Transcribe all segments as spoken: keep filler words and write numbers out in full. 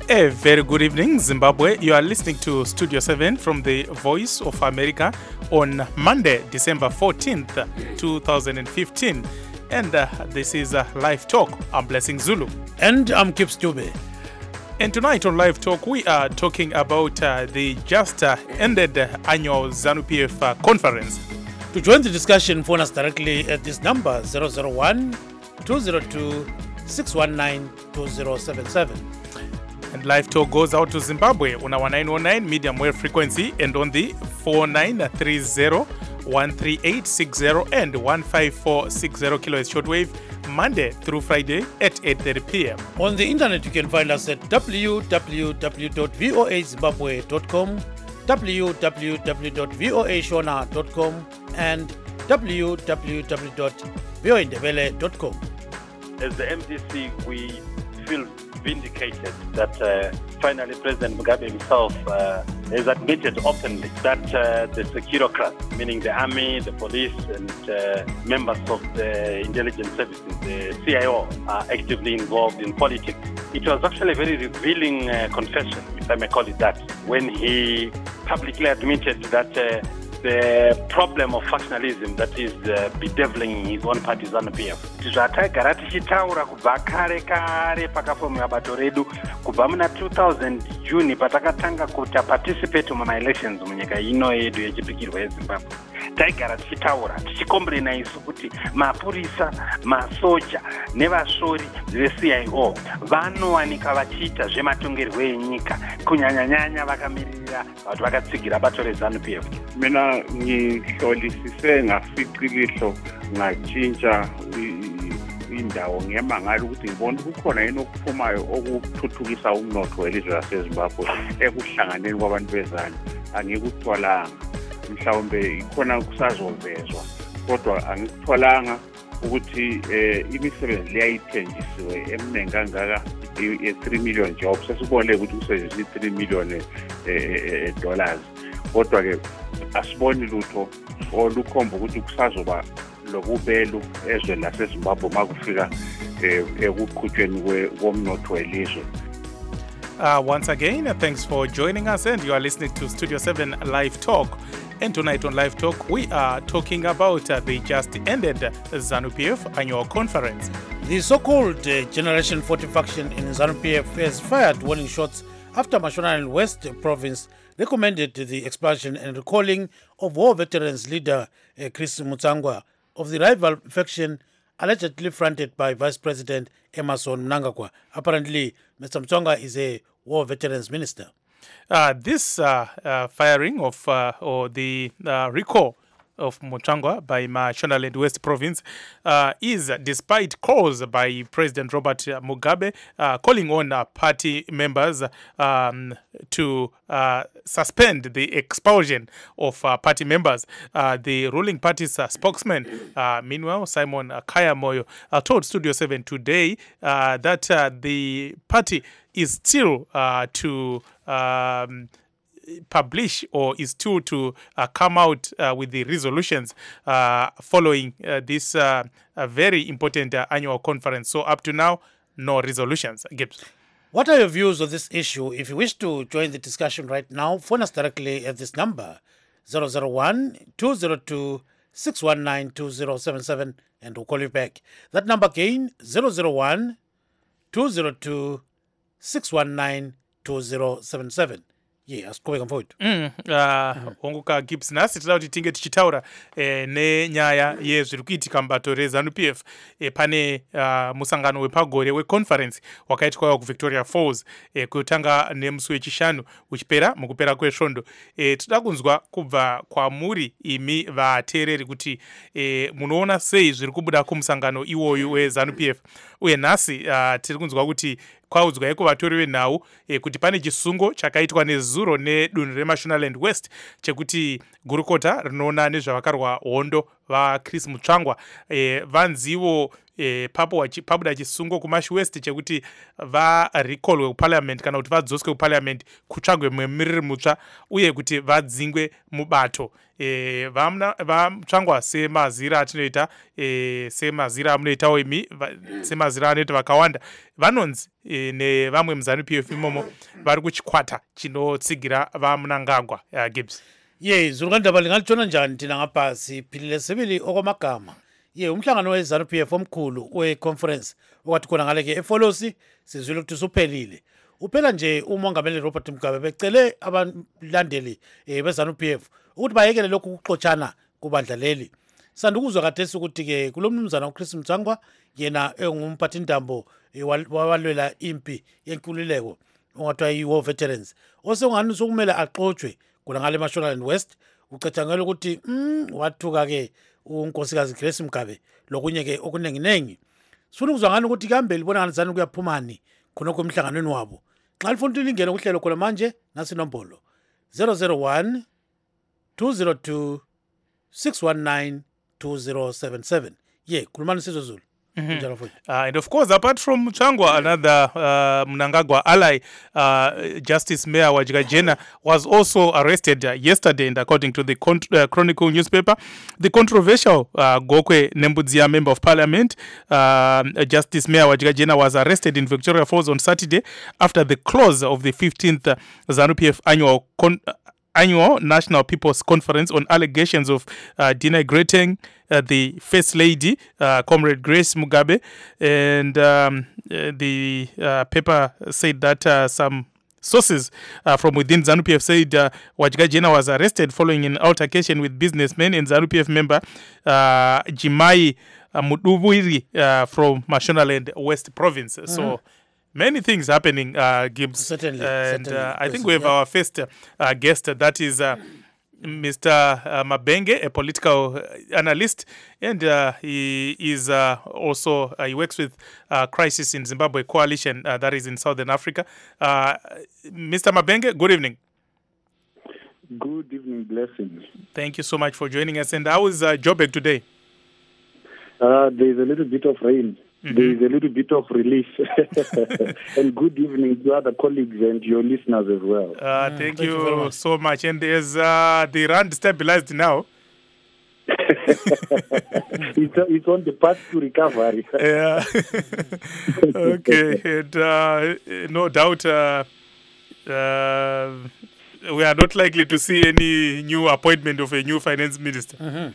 A very good evening, Zimbabwe. You are listening to Studio seven from the Voice of America on Monday, December fourteenth, twenty fifteen. And uh, this is uh, Live Talk. I'm Blessing Zulu. And I'm Kip Stube. And tonight on Live Talk, we are talking about uh, the just uh, ended uh, annual ZANU-P F uh, conference. To join the discussion, phone us directly at this number, zero zero one, two zero two, six one nine, two zero seven seven. And Live Talk goes out to Zimbabwe on our nine oh nine medium wave frequency and on the four nine three zero, one three eight six zero and one five four six zero kilohertz shortwave, Monday through Friday at eight thirty p.m. On the internet, you can find us at w w w dot voa zimbabwe dot com, w w w dot voa shona dot com, and w w w dot voa ndebele dot com. As the M D C, we feel vindicated that uh, finally President Mugabe himself uh, has admitted openly that uh, the securocrats, meaning the army, the police, and uh, members of the intelligence services, the C I O, are actively involved in politics. It was actually a very revealing uh, confession, if I may call it that, when he publicly admitted that uh, the problem of factionalism that is uh, bedeviling his own party ZANU-P F. Zvataigara tichitaura kubva kare kare pakafomewa bato redu kubva muna two thousand June patakatanga kuta participate muma elections munyika ino yedu yechipikirwa yeZimbabwe. Taigara tichitaura tichikombrena isu kuti mapurisa, masoja nevasori ve-C I O vanowanika vachiita zvematongerwo enyika kunyanyanyanya vakamirira vati vakatsigira bato reZANU-P F. Mina ngihlolisise ngafiqilihlo ngachintsha indawo ngiyamangala ukuthi ngibona kukhona yini okuphumayo okuthuthukisa umnotho welizwe laseZimbabwe ekuhlanganeni kwabantu bezana. Angikuthwalanga mhlawumbe ikhona kusazovezwa kodwa angikutholanga ukuthi imisebenzi leyayithenjisiwe eminingi kangaka three million jobs sesibone ukuthi kusetshenziswa three million dollars kodwa ke asiboni lutho olukhomba ukuthi kusazoba lokubelu ezweni laseZimbabwe makufika ekuqhutshweni komnotho welizwe. Uh, once again, uh, thanks for joining us, and you are listening to Studio seven Live Talk. And tonight on Live Talk, we are talking about uh, the just ended ZANU-P F annual conference. The so-called uh, Generation forty faction in ZANU-P F has fired warning shots after Mashonaland West Province recommended the expulsion and recalling of war veterans leader uh, Chris Mutsangwa of the rival faction allegedly fronted by Vice President Emmerson Mnangagwa. Apparently, Mister Mutsangwa is a war veterans minister. Uh, this uh, uh, firing of uh, or the uh, recall of Mutsangwa by Mashonaland West Province uh, is despite calls by President Robert Mugabe uh, calling on uh, party members um, to uh, suspend the expulsion of uh, party members. Uh, the ruling party's uh, spokesman, uh, meanwhile, Simon Kaya Moyo, uh, told Studio seven today uh, that uh, the party is still uh, to um, publish or is still to uh, come out uh, with the resolutions uh, following uh, this uh, uh, very important uh, annual conference. So up to now, no resolutions. Gibbs. What are your views on this issue? If you wish to join the discussion right now, phone us directly at this number, zero zero one, two zero two, six one nine, two zero seven seven, and we'll call you back. That number again, zero zero one, two zero two, six one nine, two zero seven seven. Yeah, asiqhubeka mfowethu. Mm, uh, onguka Gibbs nasi tida kuti tinge tichitaura eh, nenyaya yezviri kuitika mubato reZANU-P F eh, pane uh, musangano wepagore weconference wakaitwa kuVictoria Falls eh, kutanga nemusi wechishanu uchipera mukupera kwesvondo. Eh, tida kunzwa kubva kwamuri imi vateereri kuti eh, munoona sei zviri kubuda kumusangano iwoyu weZANU-P F uye nhasi uh, tiri kunzwa kuti kwaudzwa kuvatori venhau eh, kuti pane chisungo chakaitwa nezuro nedunhu reMashonaland West chekuti gurukota rinoona nezvavakarwa hondo vaChris Mutsvangwa eh, vanzivo eh, papo pabuda chisungo kuMarsh West chekuti varecallwe kuparliament kana kuti vadzoswe kuparliament kutsvagwe mumiriri mutsva uye kuti vadzingwe mubato. E, vamutsvangwa semazira atinoita e, semazira amunoitawo imi semazira anoita vakawanda vanonzi e, nevamwe muZANU-P F imomo vari kuchikwata chinotsigira vaMnangagwa. uh, Gibbs ye zuluka ndaba lingalutshona njani thina ngapha siphilile sibili okwamagama. Ye umhlangano weZANU-P F omkhulu we-conference okwathi khona ngale ke efolosi sizwile ukuthi usuphelile. Uphela nje umongameli Robert Mugabe becele abalandeli eh, beZANU-P F ukuthi bayekele lokhu ukuxotshana kubandla leli. Sandukuzwa kathesi ukuthi ke kulomnumzana uChris Mutsvangwa yena engumphathintambo eh, wawalwela impi yenkululeko ongathiwa yi-war veterans osengani sokumele axotshwe kula ngale eMashonaland West. Ucatshangela ukuthi mm, wathuka ke unkosikazi Grace Mugabe lokunye ke okunenginengi. Sifuna ukuzwa ngani ukuthi kambe libona ngani ZANU kuyaphumani khonokho emhlanganweni wabo. Xa lifuna ulingena kuhlelo khona manje nasi nombolo zero zero one two zero two six one nine two zero seven seven. Ye khulumani Sizwe Zulu. Mm-hmm. Uh, and of course, apart from Mutsvangwa, another uh, Mnangagwa ally, uh, Justice Mayor Wajigajena, was also arrested uh, yesterday. And according to the Con- uh, Chronicle newspaper, the controversial uh, Gokwe Nembudzia member of parliament, uh, Justice Mayor Wajigajena, was arrested in Victoria Falls on Saturday after the close of the fifteenth uh, ZANU-P F annual con- annual National People's Conference on allegations of uh, denigrating uh, the First Lady, uh, Comrade Grace Mugabe. And um, uh, the uh, paper said that uh, some sources uh, from within ZANU-P F said uh, Wajigajena was arrested following an altercation with businessmen and ZANU-P F member uh, Jimai uh, Mudubwiri uh, from Mashonaland West Province. Mm-hmm. So many things happening, uh, Gibbs. Certainly. And certainly. Uh, I think we have yeah. our first uh, guest, uh, that is uh, Mister Uh, Mabenge, a political analyst, and uh, he is uh, also, uh, he works with uh, Crisis in Zimbabwe Coalition, uh, that is in Southern Africa. Uh, Mister Mabenge, good evening. Good evening, blessings. Thank you so much for joining us. And how is uh, Joburg today? Uh, there is a little bit of rain. Mm-hmm. There is a little bit of relief. And good evening to other colleagues and your listeners as well. Uh, thank, thank you, you very much. so much. And is uh, the rand stabilized now? it's, it's on the path to recovery. Yeah. Okay. And uh, no doubt uh, uh, we are not likely to see any new appointment of a new finance minister. Mm-hmm.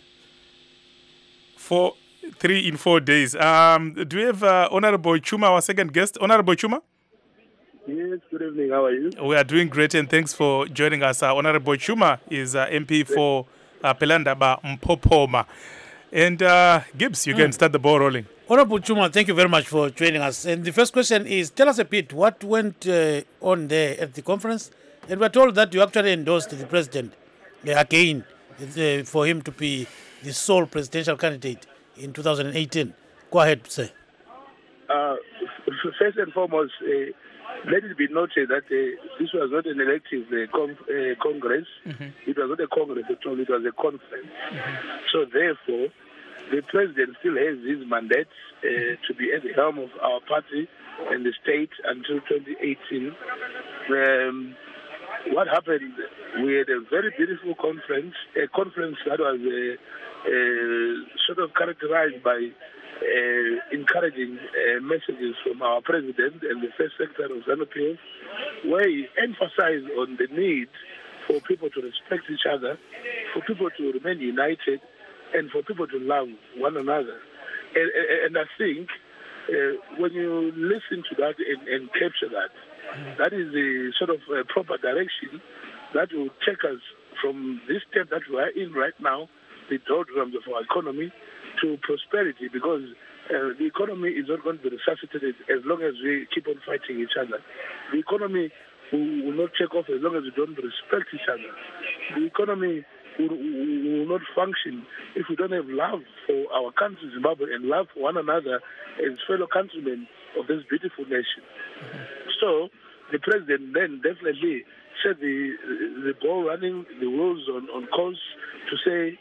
For three in four days. Um, do we have uh, Honorable Chuma, our second guest? Honorable Chuma? Yes, good evening. How are you? We are doing great, and thanks for joining us. Uh, Honorable Chuma is uh, M P for uh, Pelandaba Mpopoma. And uh, Gibbs, you mm. can start the ball rolling. Honorable Chuma, thank you very much for joining us. And the first question is, tell us a bit, what went uh, on there at the conference? And we're told that you actually endorsed the president uh, again uh, for him to be the sole presidential candidate in two thousand eighteen. Go ahead, sir. Uh, first and foremost, uh, let it be noted that uh, this was not an elective uh, con- uh, congress. Mm-hmm. It was not a congress at all. It was a conference. Mm-hmm. So therefore, the president still has his mandate uh, to be at the helm of our party and the state until twenty eighteen. Um, what happened? We had a very beautiful conference, a conference that was uh, uh, sort of characterized by uh, encouraging uh, messages from our president and the first secretary of ZANU-P F, where he emphasized on the need for people to respect each other, for people to remain united, and for people to love one another. And, and I think uh, when you listen to that and, and capture that, that is the sort of uh, proper direction that will take us from this step that we are in right now, the doldrums of our economy, to prosperity, because uh, the economy is not going to be resuscitated as long as we keep on fighting each other. The economy will, will not take off as long as we don't respect each other. The economy will, will not function if we don't have love for our country, Zimbabwe, and love for one another as fellow countrymen of this beautiful nation. Mm-hmm. So the president then definitely set the the ball running, the wheels on, on course to say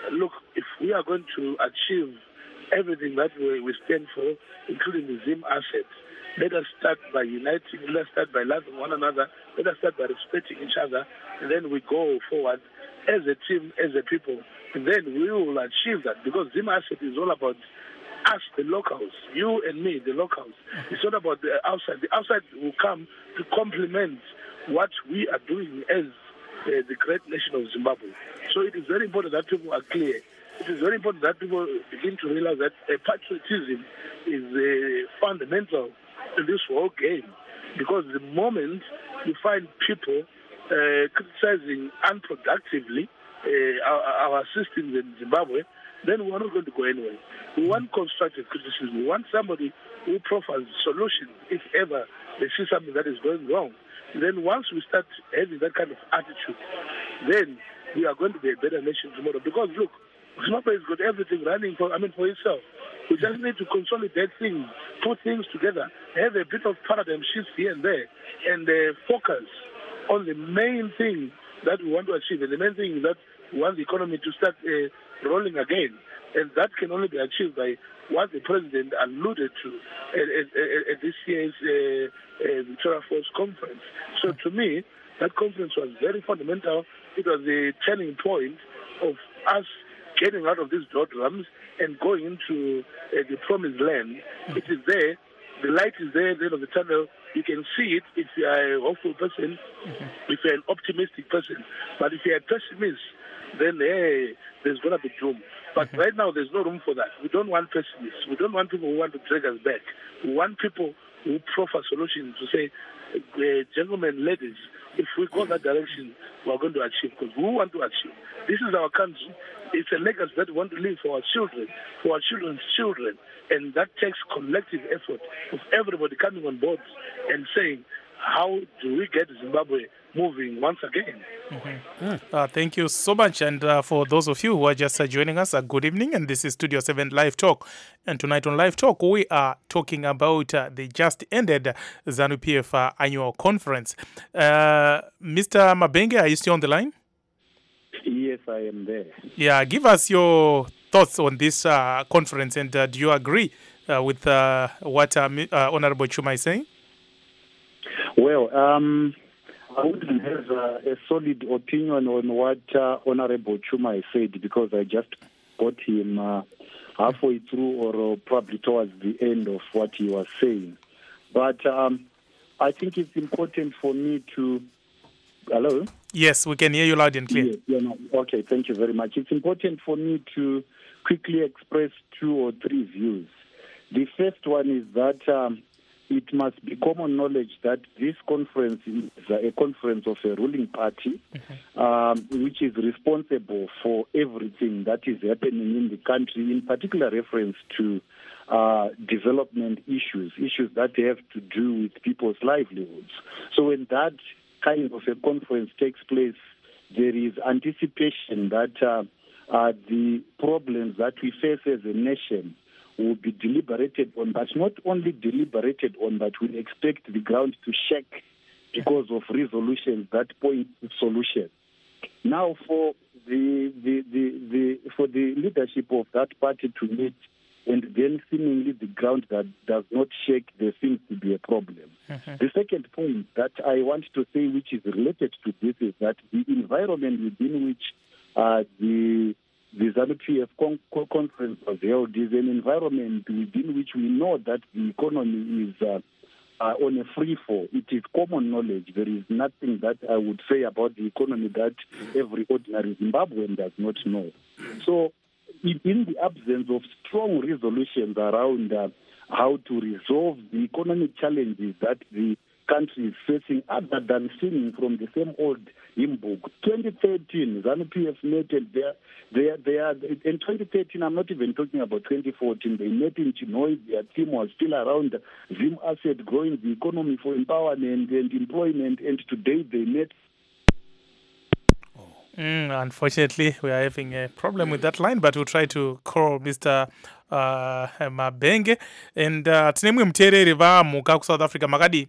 look, if we are going to achieve everything that we, we stand for, including the Zim assets, let us start by uniting, let us start by loving one another, let us start by respecting each other, and then we go forward as a team, as a people, and then we will achieve that, because Zim asset is all about us, the locals, you and me, the locals. It's not about the outside. The outside will come to complement what we are doing as uh, the great nation of Zimbabwe. So it is very important that people are clear. It is very important that people begin to realize that uh, patriotism is uh, fundamental in this whole game, because the moment you find people uh, criticizing unproductively uh, our, our systems in Zimbabwe, then we're not going to go anywhere. We want constructive criticism. We want somebody who proffers solutions if ever they see something that is going wrong. Then once we start having that kind of attitude, then we are going to be a better nation tomorrow. Because look, Zimbabwe has got everything running for, I mean, for itself. We just need to consolidate things, put things together, have a bit of paradigm shifts here and there, and uh, focus on the main thing that we want to achieve. And the main thing is that we want the economy to start uh, rolling again. And that can only be achieved by what the president alluded to at, at, at, at this year's uh, uh, Victoria Falls conference. So to me, that conference was very fundamental. It was a turning point of us getting out of these doldrums and going into uh, the promised land. It is there. The light is there at the end of the tunnel. You can see it if you are a hopeful person, mm-hmm. if you're an optimistic person. But if you're a pessimist, then hey, there's going to be doom. But mm-hmm. right now, there's no room for that. We don't want pessimists. We don't want people who want to drag us back. We want people who proffer solutions to say, uh, gentlemen, ladies, if we go that direction, we're going to achieve, because we want to achieve. This is our country. It's a legacy that we want to leave for our children, for our children's children. And that takes collective effort of everybody coming on board and saying, how do we get Zimbabwe moving once again? Mm-hmm. Mm. Uh, thank you so much. And uh, for those of you who are just uh, joining us, uh, good evening. And this is Studio seven Live Talk. And tonight on Live Talk, we are talking about uh, the just ended ZANU-P F uh, annual conference. Uh, Mister Mabenge, are you still on the line? Yes, I am there. Yeah, give us your thoughts on this uh, conference. And uh, do you agree uh, with uh, what uh, uh, Honorable Chuma is saying? Well, um, I wouldn't have uh, a solid opinion on what uh, Honorable Chuma has said, because I just got him uh, halfway through, or uh, probably towards the end of what he was saying. But um, I think it's important for me to... Hello? Yes, we can hear you loud and clear. Yes, yeah, no. Okay, thank you very much. It's important for me to quickly express two or three views. The first one is that... Um, it must be common knowledge that this conference is a conference of a ruling party, mm-hmm. um, which is responsible for everything that is happening in the country, in particular reference to uh, development issues, issues that have to do with people's livelihoods. So when that kind of a conference takes place, there is anticipation that uh, uh, the problems that we face as a nation will be deliberated on, but not only deliberated on, but we expect the ground to shake because of resolutions that point to solutions. Now, for the, the, the, the for the leadership of that party to meet, and then seemingly the ground that does not shake, there seems to be a problem. Mm-hmm. The second point that I want to say, which is related to this, is that the environment within which uh, the The ZANU-P F con- conference was held is an environment within which we know that the economy is uh, uh, on a free fall. It is common knowledge. There is nothing that I would say about the economy that every ordinary Zimbabwean does not know. So, in the absence of strong resolutions around uh, how to resolve the economic challenges that the country is facing, other than singing from the same old hymn book. twenty thirteen, ZANU-P F met there. They, they are, in twenty thirteen, I'm not even talking about twenty fourteen, they met in Chinhoyi, their team was still around, Zim Asset growing the economy for empowerment and employment, and today they met. Mm, unfortunately, we are having a problem with that line, but we'll try to call Mister Uh, Mabenge. And uh, tinemwe mtereri vamuka ku South Africa makadi.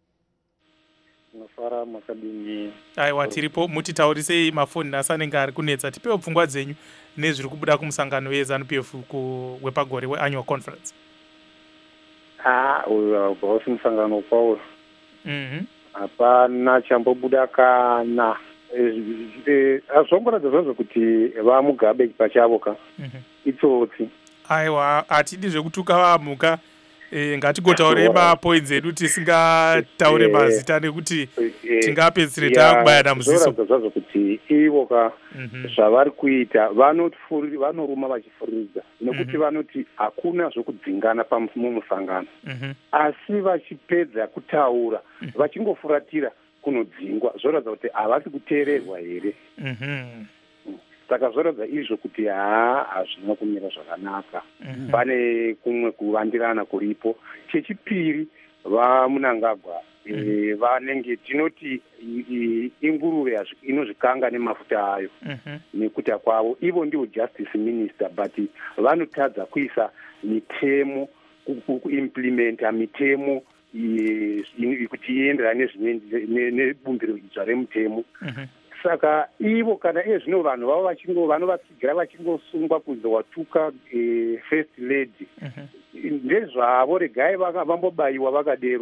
Nafara makadini. Aiwa tiripo mutitaurisei mafoni asanenge ari kunetsa tipewo pfungwa dzenyu nezviri kubuda kumusangano weZANU-P F wepagore weannual conference? Ah, uyo bosi musangano kwawo. Mhm. Hapana chambobuda kana azvongoratidza zvazvo kuti vamugabe pachavo ka itsotsi. Aiwa, atidi zvekutuka vamuka. E, ngatigotaure mapoints edu tisingataure mazita nekuti tingapedzisire takubaya namuziso. Zvoratidza zvazvo kuti ivo ka zvavari kuita vanoruma vachifuridza nekuti vanoti hakuna zvokudzingana pamusangano, asi vachipedza kutaura vachingofuratira kunodzingwa, zvoratidza kuti havasi kuteererwa here. Saka zvoratidza izvo kuti haa hazvina kumira zvakanaka, pane kumwe kuvandirana kuripo. Chechipiri, vaMunangagwa vanenge tinoti inguruve inozvikanga nemafuta ayo nekuti kwavo ivo ndivo justice minister, but vanotadza kuisa mitemo, kuimplementa mitemo kuti ienderane nebumbiro idzva remutemo. Saka ivo kana iye zvino vanhu vavo vachingo vanovasigira vachingosungwa kunzi watuka first lady ndezvavo, regai vambobayiwa vakadero.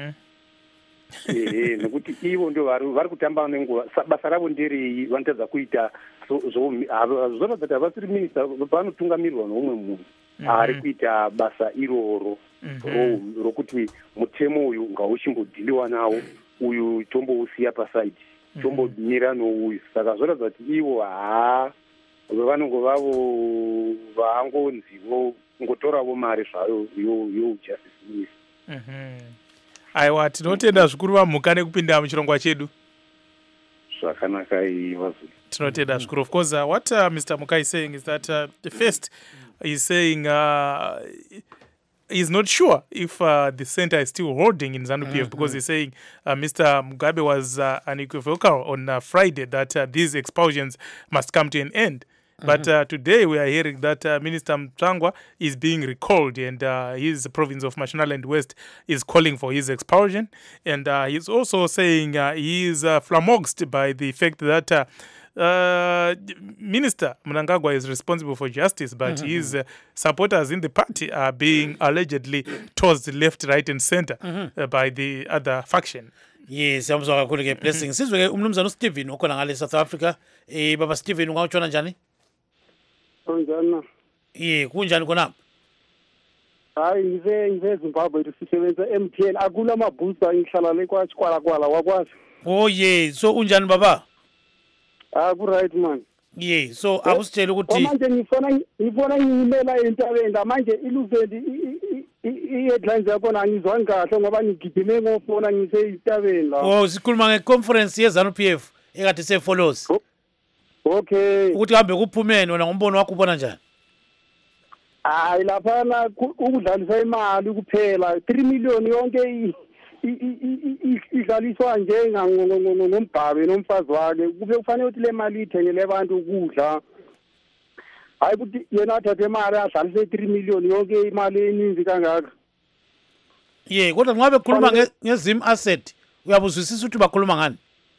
Ehe, nekuti ivo ndio vari kutamba nenguva. Basa ravo nderei? Vanotadza kuita zvoratidza kuti havasiri minista, vanotungamirirwa noumwe munhu ari kuita basa iroro rokuti mutemo uyu ngauchimbodhiliwa nawo, uyu tombousiya pasaidi, tombomira nouyu. Saka zvoratidza kuti ivo haa vanongovavo vangonzivo ngotoravo mari zvayo youjustice minister. Aiwa, tinotenda zvikuru vamhuka nekupinda muchirongwa chedu. Zvakanaka iva. Tinotenda zvikuru. Of course, uh, what uh, Mister Mukai is saying is that uh, the first is saying uh, he's not sure if uh, the center is still holding in ZANU-P F, mm-hmm. because he's saying uh, Mister Mugabe was uh, unequivocal on uh, Friday that uh, these expulsions must come to an end. But uh, today we are hearing that uh, Minister Mtangwa is being recalled, and uh, his province of Mashonaland West is calling for his expulsion. And uh, he's also saying uh, he is uh, flummoxed by the fact that uh, uh, Minister Mnangagwa is responsible for justice, but mm-hmm. his uh, supporters in the party are being allegedly tossed left, right, and center mm-hmm. uh, by the other faction. Yes, siyamuzwa kakhulu ke blessing. Sizwe ke umnumzana uSteven ukhona ngale South Africa. Eh baba Steven ungawutshona njani? Kunjani? Eh kunjani khona? Hayi ngize ngize Zimbabwe sisebenza M T N akula mabooster ngihlala le kwachikwala kwala wakwazi. Oh yeah, so unjani baba? Ah ku right man. Yeah, so akusitshela ukuthi manje ngifona ngifona ngimela entabeni manje iluvendi i-headlines yakho angizwani kahle ngoba ngigidime ngofona ngiseyintabeni la. Oh sikhuluma ngeconference yeZANU-P F ekade sefollows. Okay. Ukuthi hambe kuphumene wena ngombono wakho ubona njani? Hayi laphana ukudlalisa imali kuphela three million yonke idlaliswa njenga ngombhabe nomfazi wakhe kube kufanele ukuthi le mali ithengele abantu ukudla. Hayi ukuthi yena athathe imali adlalise three million yonke imali eninzi kangaka. Yeah, kodwa ngabe khuluma ngezim asset uyabuzwisisa ukuthi bakhuluma ngani?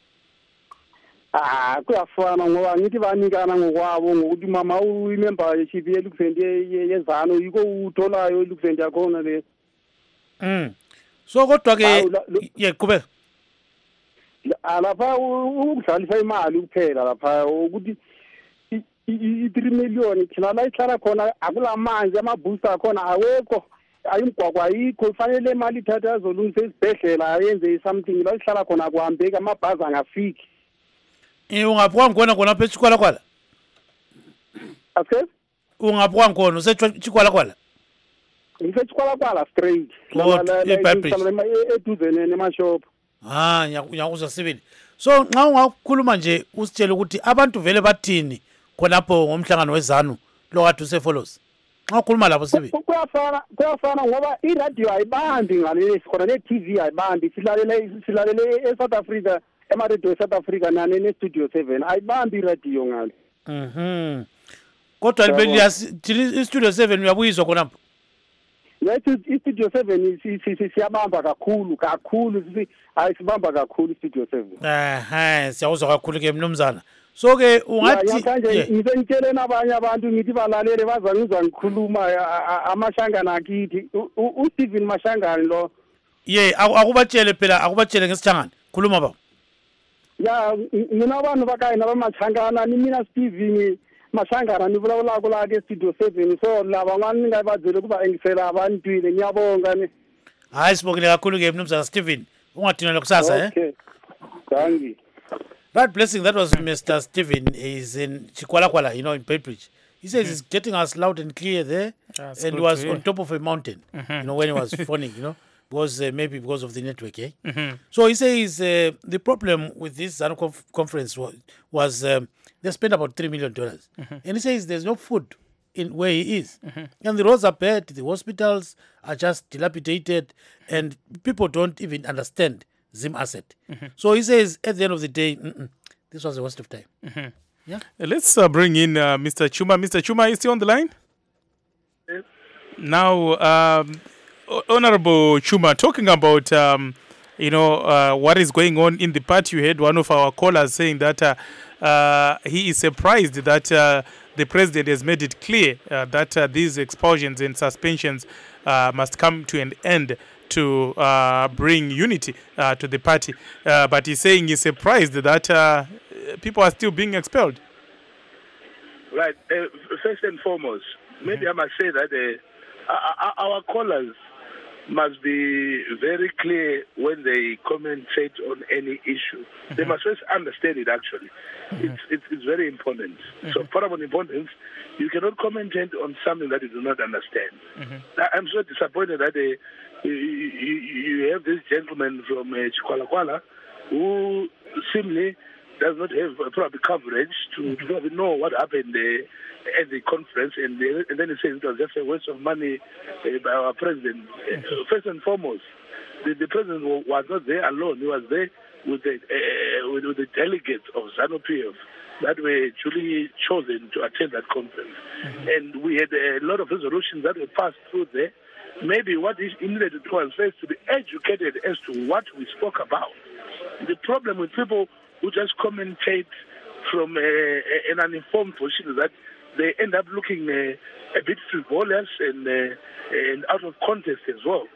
Ah kuyafana ngoba ngithi banikana ngokwabo ngokuthi mama uyimember yechief yeLuxembourg yezano yiko utholayo iLuxembourg yakhona le. Mm. So kodwa ke yeqhubeka. Lapha ukudlalisa imali kuphela lapha ukuthi i-three million thina la ihlala khona akulamanzi amabooster akhona awekho ayimgwagwa ayikho kufanele imali ithatha yazolungisa isibhedlela ayenze something la ihlala khona kuhambeka amabhazi angafiki. Eh ungaphuka ngona khona phe chikwala kwala? Okay? Ungaphuka ngona usechikwala kwala? Ngisechikwala kwala straight. La eduzene nemashop. Ah nyakuza sibili. So nxa ungakhuluma nje usitshele ukuthi abantu vele bathini khonapho ngomhlangano weZANU lo kade usefollows. Nxa ukhuluma lapho sibili. Kuyafana kuyafana ngoba iradio ayibambi ngale sikhona ne-T V ayibambi silalele silalele eSouth Africa emaredio eSouth Africa nane ne-Studio seven ayibambi iradio ngale. Mhm. Kodwa libeli i-Studio seven uyabuyizwa khonapho? Yathi i-Studio seven siyabamba kakhulu kakhulu ayisibamba kakhulu i-Studio seven. Eh eh siyawuzwa kakhulu ke mnumzana. So ke Ya, ungathi ngiyathanda yeah. ngitshele nabanye abantu ngithi balalele bazangizwa ngikhuluma a- a- amashangana akithi U- u- uStephen Mashangani lo yeah aku- akubatshele phela akubatshele ngesithangane khuluma ba ya ng- ngina vanhu va ka hina va machangana ni mina Stephen Mashangana ni vulavulaka la ke studio seven so lavan'wana ni nga va byele ku va engisela va ntwile ngiyabonga ni hayi sibongile kakhulu ke mnumzana Stephen ungadinela kusasa eh okay thangi Right, blessing. That was Mister Stephen. He's in Chikwalakwala, you know, in Bedbridge. He says he's getting us loud and clear there, That's and good was to hear. on top of a mountain, you know, when he was phoning, you know, because uh, maybe because of the network, eh? Mhm. So he says uh, the problem with this ZANU conf- conference was, was um, they spent about three million dollars, and he says there's no food in where he is, and the roads are bad, the hospitals are just dilapidated, and people don't even understand Zim asset. So he says at the end of the day, mm-mm, this was a waste of time. Yeah. Uh, Let's uh, bring in uh, Mister Chuma. Mister Chuma, is he on the line? Yes. Now, um, Ho- Honorable Chuma, talking about um, you know uh, what is going on in the party. You heard one of our callers saying that uh, uh, he is surprised that uh, the president has made it clear uh, that uh, these expulsions and suspensions uh, must come to an end to uh, bring unity uh, to the party. Uh, but he's saying he's surprised that uh, people are still being expelled. Right. Uh, first and foremost, maybe I must say that uh, our- our callers must be very clear when they commentate on any issue. They must first understand it, actually. It's, it's, it's very important. So, paramount importance, you cannot commentate on something that you do not understand. I- I'm so disappointed that uh, you, you, you have this gentleman from uh, Chikwalakwala who seemingly does not have uh, proper coverage to, to probably know what happened uh, at the conference, and, uh, and then he says it was just a waste of money uh, by our president. Uh, first and foremost, the, the president wa- was not there alone. He was there with the, uh, with, with the delegates of ZANU-P F that were duly chosen to attend that conference. And we had a lot of resolutions that were passed through there. Maybe what is needed to do was first to be educated as to what we spoke about. The problem with people who just commentate from uh, an uninformed position is that they end up looking uh, a bit frivolous and, uh, and out of context as well.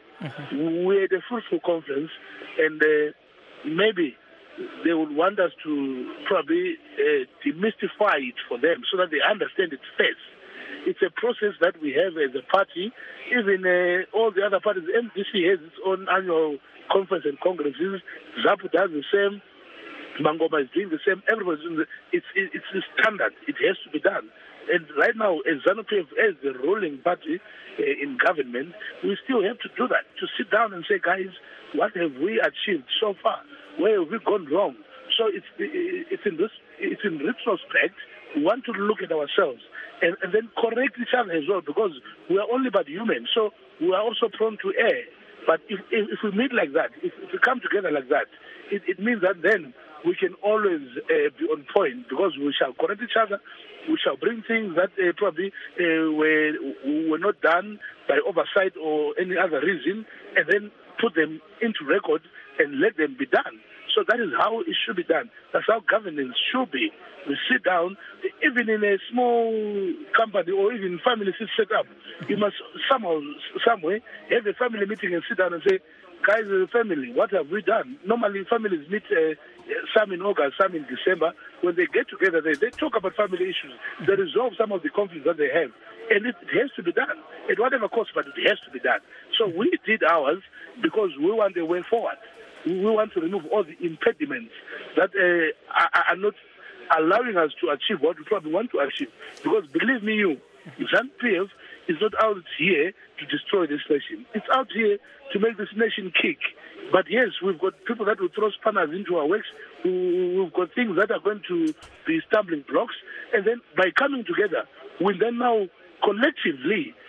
We had a fruitful conference, and uh, maybe they would want us to probably uh, demystify it for them so that they understand it first. It's a process that we have as a party. Even uh, all the other parties, M D C has its own annual conference and congresses. ZAPU does the same. Mangoma is doing the same. Everybody's doing the It's it, it's the standard. It has to be done. And right now, as ZANU-P F, as the ruling party uh, in government, we still have to do that, to sit down and say, guys, what have we achieved so far? Where have we gone wrong? So it's it's in this it's in retrospect. We want to look at ourselves and, and then correct each other as well, because we are only but human. So we are also prone to err. But if, if, if we meet like that, if, if we come together like that, it, it means that then we can always uh, be on point, because we shall correct each other. We shall bring things that uh, probably uh, were, were not done by oversight or any other reason, and then put them into record and let them be done. So that is how it should be done. That's how governance should be. We sit down, even in a small company or even family set up, you must somehow, some way, have a family meeting and sit down and say, guys, as a family, what have we done? Normally families meet, uh, some in August, some in December. When they get together, they, they talk about family issues. They resolve some of the conflicts that they have. And it, it has to be done. At whatever cost, but it has to be done. So we did ours because we want a way forward. We want to remove all the impediments that uh, are, are not allowing us to achieve what we probably want to achieve. Because believe me, you, ZANU-P F is not out here to destroy this nation. It's out here to make this nation kick. But yes, we've got people that will throw spanners into our works. We've got things that are going to be stumbling blocks. And then by coming together, we then now collectively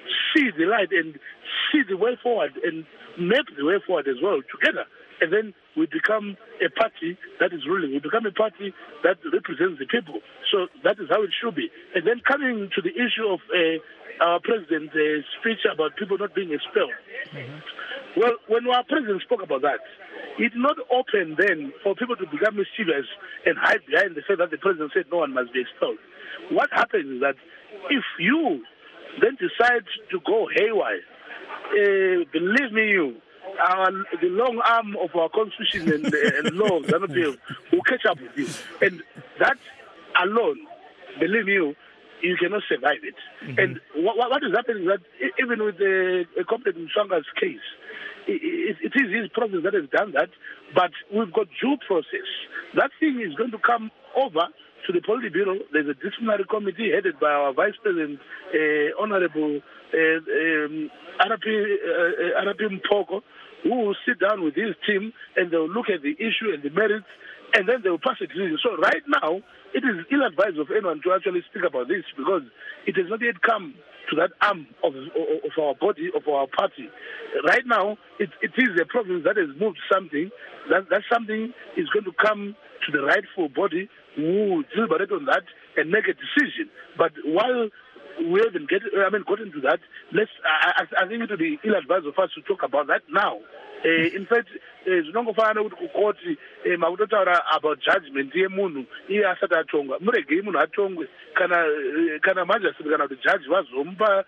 see the light and see the way forward and map the way forward as well together. And then we become a party that is ruling. We become a party that represents the people. So that is how it should be. And then coming to the issue of uh, our president's uh, speech about people not being expelled. Mm-hmm. Well, when our president spoke about that, it not open then for people to become mischievous and hide behind the fact that the president said no one must be expelled. What happens is that if you then decide to go haywire, uh, believe me, you, our, the long arm of our constitution and, and laws will catch up with you. And that alone, believe me, you cannot survive it. Mm-hmm. And what, what is happening is that even with the uh, Comrade Mswanga's case, it, it, it is his process that has done that, but we've got due process. That thing is going to come over to the Politburo. There's a disciplinary committee headed by our Vice President, uh, Honorable uh, um, Arapi, uh, Arapi Mpoko, who will sit down with his team and they'll look at the issue and the merits, and then they will pass a decision. So right now, it is ill-advised of anyone to actually speak about this because it has not yet come to that arm of, of our body, of our party. Right now, it, it is a province that has moved something. That, that something is going to come to the rightful body who will deliberate on that and make a decision. But while we haven't get, I mean, gotten to that, let's, I, I think it would be ill-advised of us to talk about that now. Uh, in fact, zvinongofana kuti kukoti makutotaura about judgment yemunhu iye asati atongwa muregei munhu atongwe kana kana majestry kana kuti judge vazomupa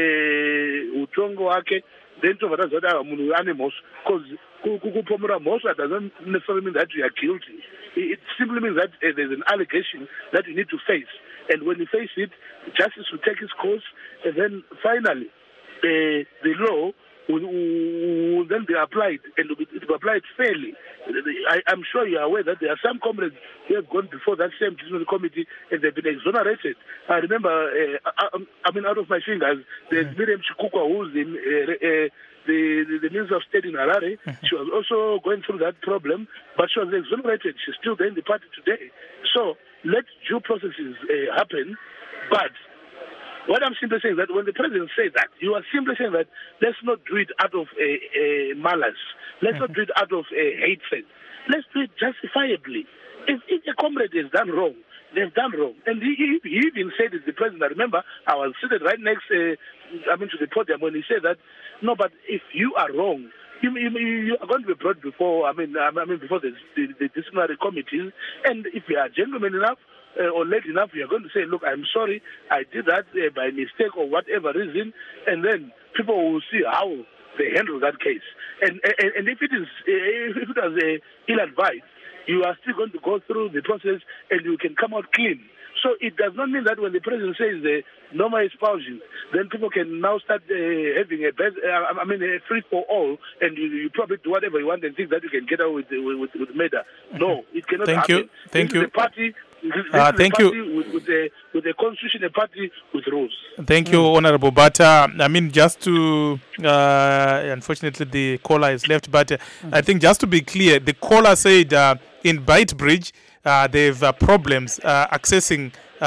utongo wake then tobva taziva kuti munhu ane mhosva because kupomora mhosva doesn't necessarily mean that you are guilty. It simply means that uh, there's an allegation that you need to face, and when you face it, justice will take its course, and then finally uh, the law will, will then be applied, and it will be applied fairly. I, I'm sure you are aware that there are some comrades who have gone before that same disciplinary committee and they've been exonerated. I remember, uh, I, I mean, out of my fingers, there's mm-hmm. Miriam Chikukwa, who's in uh, uh, the, the, the Minister of State in Harare. Mm-hmm. She was also going through that problem, but she was exonerated. She's still there in the party today. So let due processes uh, happen, but what I'm simply saying is that when the president says that, you are simply saying that let's not do it out of a, a malice. Let's mm-hmm. not do it out of a hatred. Let's do it justifiably. If, if a comrade has done wrong, they've done wrong. And he, he, he even said it, the president. I remember I was seated right next uh, I mean, to the podium when he said that, no, but if you are wrong, you, you, you are going to be brought before, I mean, I mean before the, the, the disciplinary committees. And if you are gentleman enough, Uh, or late enough, you are going to say, look, I'm sorry, I did that uh, by mistake or whatever reason, and then people will see how they handle that case. And and, and if it is uh, if it was uh, ill-advised, you are still going to go through the process and you can come out clean. So it does not mean that when the president says uh, no more expulsion, then people can now start uh, having a best, uh, I mean a free for all, and you, you probably do whatever you want and think that you can get out with with with, with Meda. No, it cannot Thank happen. You. Thank this you. Is a party. This uh, is thank a party you. With, with, a, with a constitution, a party with rules. Thank mm. you, Honorable. But uh, I mean, just to, uh, unfortunately, the caller is left. But uh, mm. I think just to be clear, the caller said uh, in Beitbridge, uh, they have uh, problems uh, accessing uh,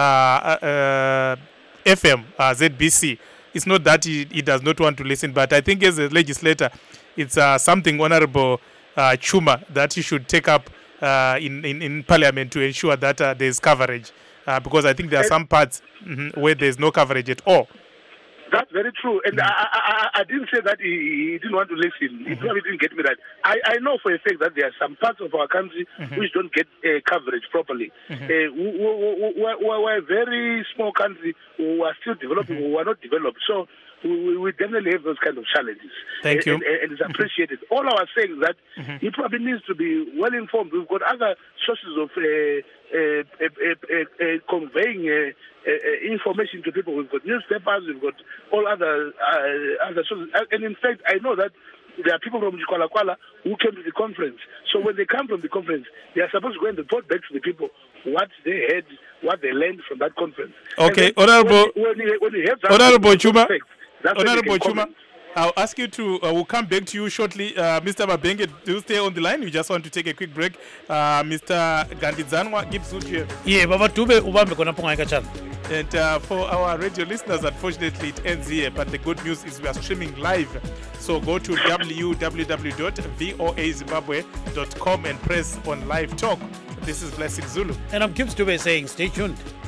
uh, F M, uh, Z B C. It's not that he, he does not want to listen, but I think as a legislator, it's uh, something, Honorable uh, Chuma, that he should take up Uh, in, in, in Parliament to ensure that uh, there is coverage, uh, because I think there are some parts mm-hmm, where there is no coverage at all. That's very true. And mm-hmm. I, I, I didn't say that he, he didn't want to listen. He mm-hmm. probably didn't get me right. I, I know for a fact that there are some parts of our country mm-hmm. which don't get uh, coverage properly. Mm-hmm. Uh, we, we, we, we're a very small country who are still developing, mm-hmm. who are not developed. So we, we definitely have those kind of challenges. Thank uh, you. And, and it's appreciated. Mm-hmm. All I was saying is that mm-hmm. he probably needs to be well informed. We've got other sources of uh, uh, uh, uh, uh, conveying uh, uh, information to people. We've got newspapers, we've got all other uh, other sources. And in fact, I know that there are people from Kuala Kuala who came to the conference. So when they come from the conference, they are supposed to go and report back to the people what they had, what they learned from that conference. Okay, Honorable, when, when you, when you have that Honorable Chuma, effect, Honorable Chuma, I'll ask you to, uh, we'll come back to you shortly. Uh, Mister Mabenge, do stay on the line. We just want to take a quick break. Uh, Mister Gandizanwa, Gibbs Uche. Yeah, Baba Tube, Ubambe Kona Ponga Ikachan. And uh, for our radio listeners, unfortunately, it ends here. But the good news is we are streaming live. So go to w w w dot voa zimbabwe dot com and press on live talk. This is Blessing Zulu. And I'm Gibbs Dube saying stay tuned.